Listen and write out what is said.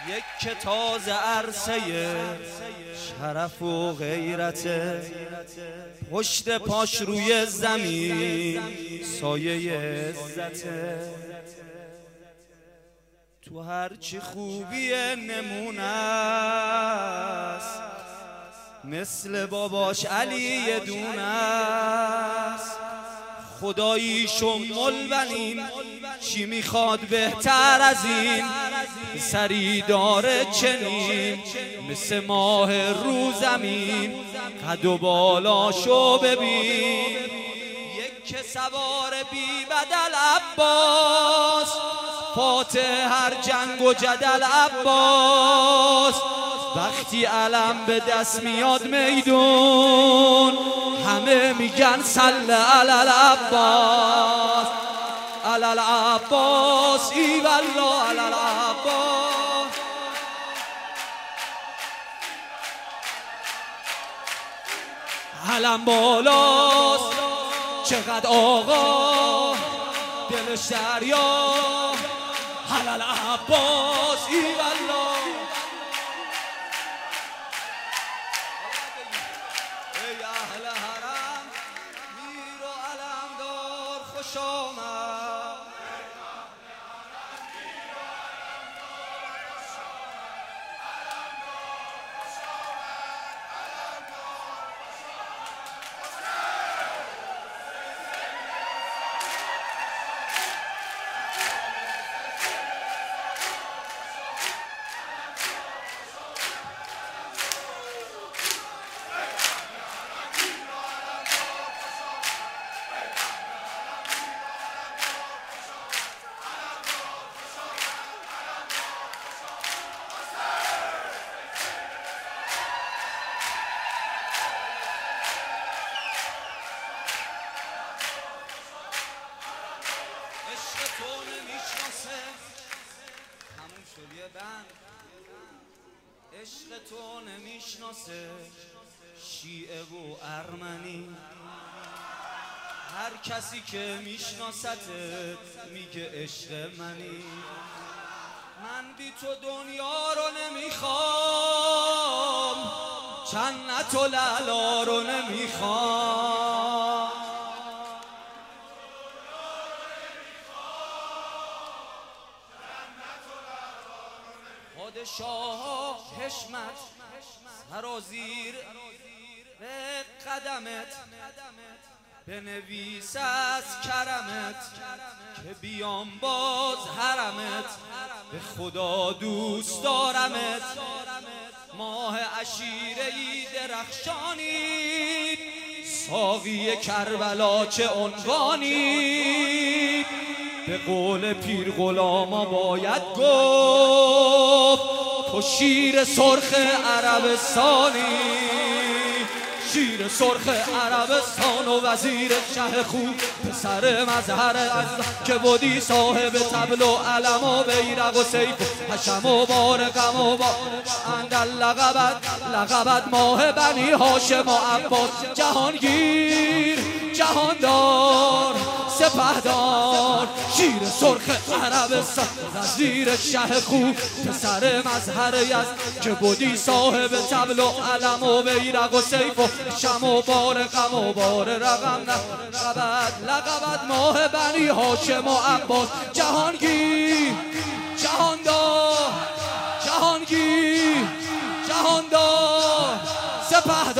یک که تازه عرصه شرف و غیرته، پشت پاش روی زمین سایه عزته. تو هرچی خوبی نمونه است، مثل باباش علی یه دونه است. خداییشو ملبنین چی میخواد بهتر از این، سری داره چنین مثل ماه رو زمین. قد و بالاشو ببین، یک که سوار بی بدل عباس، فاتح هر جنگ و جدل عباس. وقتی علم به دست میاد میدون، همه میگن صل علی العباس، علی العباس، ای والله علی العباس. علم بالاست چقدر آقا، دلش دریا، علی العباس، ای والله. ای اهل حرم میر و علمدار خوش آمد. عشق تو نمیشناسه، همون شد یه بند. عشق تو نمیشناسه شیعه و ارمنی، هر کسی که میشناستت میگه عشق منی. من بی تو دنیا رو نمیخوام، جنت و لعلا رو نمیخوام. پادشاه حشمت سرازیر به قدمت، بنویس از کرمت که بیام باز حرمت. به خدا دوست دارمت، ماه عشیره ای درخشانی، ساقی کربلا چه عنوانی. به قول پیر غلاما باید گفت تو شیر سرخ عربستانی، شیر سرخ عربستان و وزیر شه خوب، پسر مظهر از که بودی صاحب طبل و علم و بیرق و سیف و حشم و بارقم و اندر لقبت ماه بنی هاشم و عباس. جهانگیر جهاندار سپهدار، شیر سرخ عربستان وزیر شه خوب، پسر مظهر یزد که بودی صاحب طبل و علم و بیرق و سیف و شم و بارقم و بار رقم. لقبت ماه بنی هاشم و عباس. جهانگیر جهاندار، جهانگیر جهاندار سپهدار.